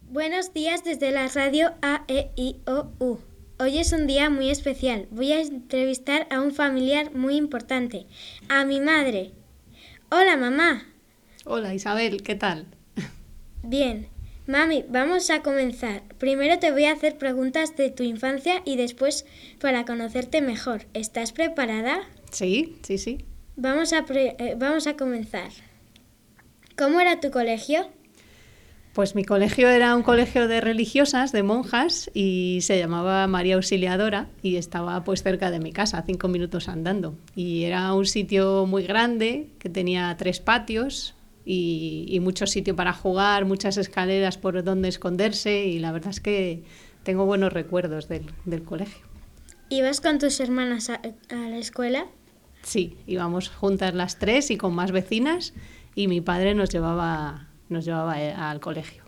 Buenos días desde la radio AEIOU. Hoy es un día muy especial. Voy a entrevistar a un familiar muy importante, a mi madre. Hola, mamá. Hola Isabel, ¿qué tal? Bien. Mami, vamos a comenzar. Primero te voy a hacer preguntas de tu infancia y después para conocerte mejor. ¿Estás preparada? Sí, sí, sí. Vamos a comenzar. ¿Cómo era tu colegio? Pues mi colegio era un colegio de religiosas, de monjas, y se llamaba María Auxiliadora y estaba pues cerca de mi casa, 5 minutos andando. Y era un sitio muy grande que tenía 3 patios y mucho sitio para jugar, muchas escaleras por donde esconderse y la verdad es que tengo buenos recuerdos del colegio. ¿Ibas con tus hermanas a la escuela? Sí, íbamos juntas las tres y con más vecinas y mi padre nos llevaba al colegio.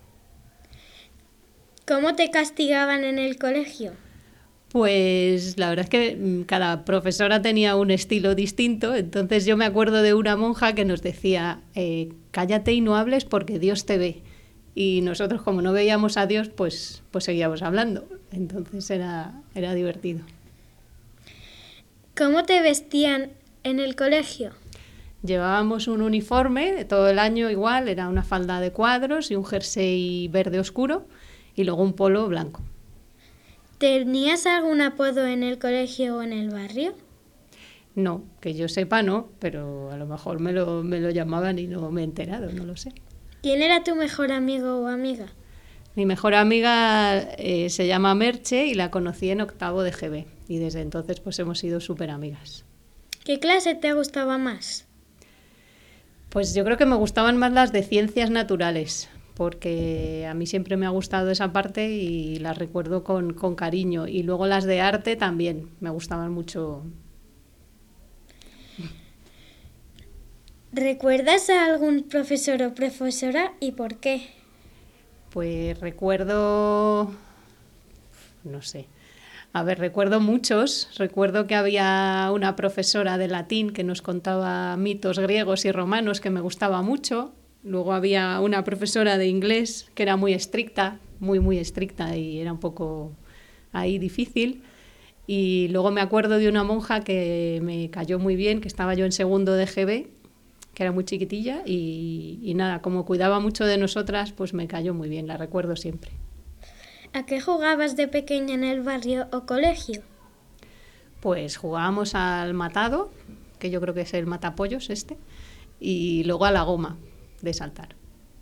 ¿Cómo te castigaban en el colegio? Pues la verdad es que cada profesora tenía un estilo distinto, entonces yo me acuerdo de una monja que nos decía, cállate y no hables porque Dios te ve. Y nosotros como no veíamos a Dios, pues seguíamos hablando. Entonces era divertido. ¿Cómo te vestían en el colegio? Llevábamos un uniforme todo el año igual, era una falda de cuadros y un jersey verde oscuro y luego un polo blanco. ¿Tenías algún apodo en el colegio o en el barrio? No, que yo sepa no, pero a lo mejor me lo llamaban y no me he enterado, no lo sé. ¿Quién era tu mejor amigo o amiga? Mi mejor amiga se llama Merche y la conocí en octavo de GB y desde entonces pues hemos sido súper amigas. ¿Qué clase te gustaba más? Pues yo creo que me gustaban más las de ciencias naturales, porque a mí siempre me ha gustado esa parte y las recuerdo con cariño. Y luego las de arte también me gustaban mucho. ¿Recuerdas a algún profesor o profesora y por qué? Pues recuerdo, no sé, a ver, recuerdo muchos. Recuerdo que había una profesora de latín que nos contaba mitos griegos y romanos que me gustaba mucho. Luego había una profesora de inglés que era muy estricta, muy estricta y era un poco ahí difícil. Y luego me acuerdo de una monja que me cayó muy bien, que estaba yo en segundo de GB, que era muy chiquitilla y nada, como cuidaba mucho de nosotras, pues me cayó muy bien, la recuerdo siempre. ¿A qué jugabas de pequeña en el barrio o colegio? Pues jugábamos al matado, que yo creo que es el matapollos este, y luego a la goma de saltar.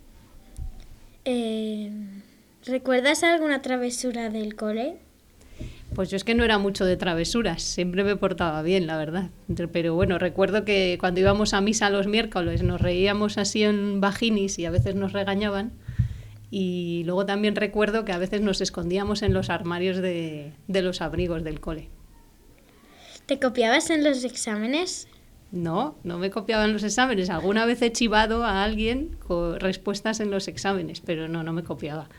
Eh, ¿Recuerdas alguna travesura del cole? Pues yo es que no era mucho de travesuras, siempre me portaba bien, la verdad. Pero bueno, recuerdo que cuando íbamos a misa los miércoles nos reíamos así en bajinis y a veces nos regañaban. Y luego también recuerdo que a veces nos escondíamos en los armarios de los abrigos del cole. ¿Te copiabas en los exámenes? No, no me copiaban los exámenes. Alguna vez he chivado a alguien con respuestas en los exámenes, pero no me copiaba.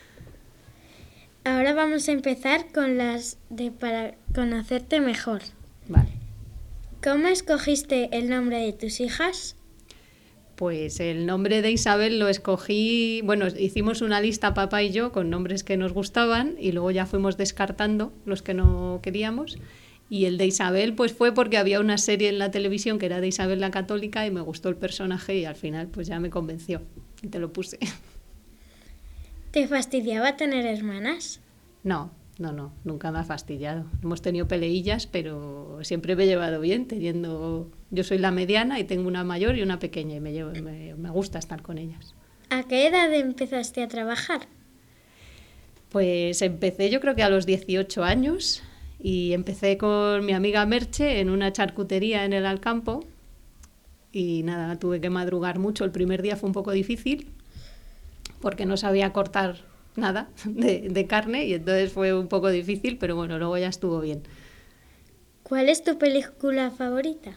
Ahora vamos a empezar con las de para conocerte mejor. Vale. ¿Cómo escogiste el nombre de tus hijas? Pues el nombre de Isabel lo escogí, bueno, hicimos una lista papá y yo con nombres que nos gustaban y luego ya fuimos descartando los que no queríamos. Y el de Isabel pues fue porque había una serie en la televisión que era de Isabel la Católica y me gustó el personaje y al final pues ya me convenció y te lo puse. ¿Te fastidiaba tener hermanas? No, nunca me ha fastidiado. Hemos tenido peleillas, pero siempre me he llevado bien, yo soy la mediana y tengo una mayor y una pequeña y me gusta estar con ellas. ¿A qué edad empezaste a trabajar? Pues empecé yo creo que a los 18 años y empecé con mi amiga Merche en una charcutería en el Alcampo y nada, tuve que madrugar mucho. El primer día fue un poco difícil porque no sabía cortar nada de carne y entonces fue un poco difícil, pero bueno, luego ya estuvo bien. ¿Cuál es tu película favorita?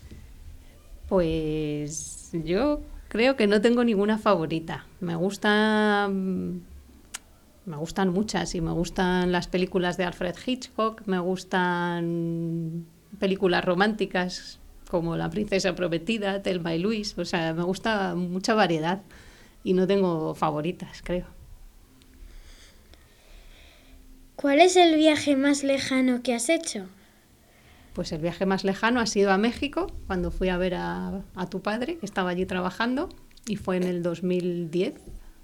Pues yo creo que no tengo ninguna favorita. Me gustan muchas y me gustan las películas de Alfred Hitchcock, me gustan películas románticas como La princesa prometida, Thelma y Luis, o sea, me gusta mucha variedad y no tengo favoritas, creo. ¿Cuál es el viaje más lejano que has hecho? Pues el viaje más lejano ha sido a México, cuando fui a ver a tu padre, que estaba allí trabajando, y fue en el 2010.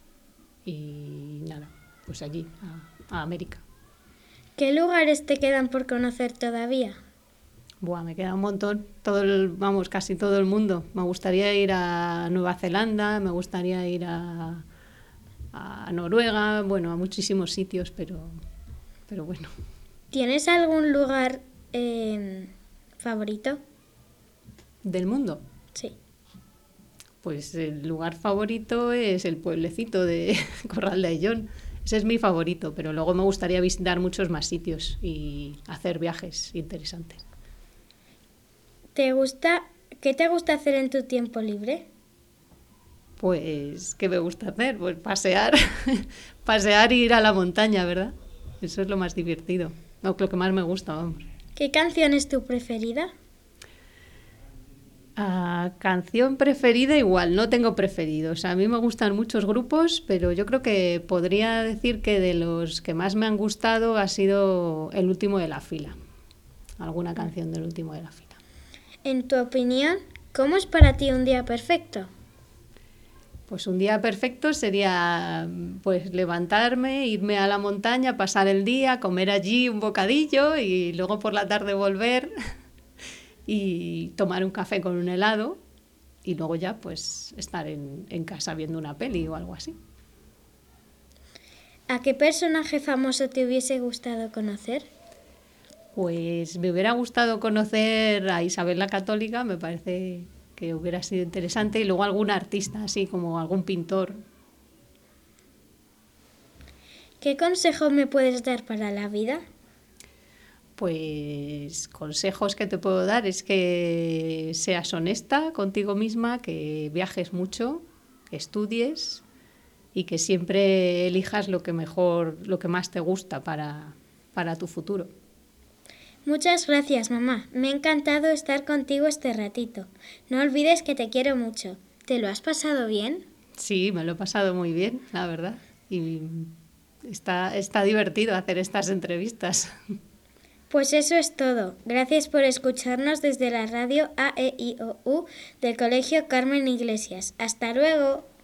Y nada, pues allí, a América. ¿Qué lugares te quedan por conocer todavía? Buah, me queda un montón, casi todo el mundo. Me gustaría ir a Nueva Zelanda, me gustaría ir a Noruega, bueno, a muchísimos sitios, pero bueno. ¿Tienes algún lugar favorito? ¿Del mundo? Sí. Pues el lugar favorito es el pueblecito de Corral de Ayllón. Ese es mi favorito, pero luego me gustaría visitar muchos más sitios y hacer viajes interesantes. ¿Qué te gusta hacer en tu tiempo libre? Pues, ¿qué me gusta hacer? Pues pasear, pasear e ir a la montaña, ¿verdad? Eso es lo más divertido, lo que más me gusta, vamos. ¿Qué canción es tu preferida? Canción preferida igual, no tengo preferidos. A mí me gustan muchos grupos, pero yo creo que podría decir que de los que más me han gustado ha sido El último de la fila. Alguna canción del último de la fila. En tu opinión, ¿cómo es para ti un día perfecto? Pues un día perfecto sería pues levantarme, irme a la montaña, pasar el día, comer allí un bocadillo y luego por la tarde volver y tomar un café con un helado y luego ya pues estar en casa viendo una peli o algo así. ¿A qué personaje famoso te hubiese gustado conocer? Pues me hubiera gustado conocer a Isabel la Católica, me parece que hubiera sido interesante, y luego algún artista, así como algún pintor. ¿Qué consejo me puedes dar para la vida? Pues consejos que te puedo dar es que seas honesta contigo misma, que viajes mucho, que estudies y que siempre elijas lo que mejor, lo que más te gusta para tu futuro. Muchas gracias, mamá. Me ha encantado estar contigo este ratito. No olvides que te quiero mucho. ¿Te lo has pasado bien? Sí, me lo he pasado muy bien, la verdad. Y está divertido hacer estas entrevistas. Pues eso es todo. Gracias por escucharnos desde la radio AEIOU del Colegio Carmen Iglesias. Hasta luego.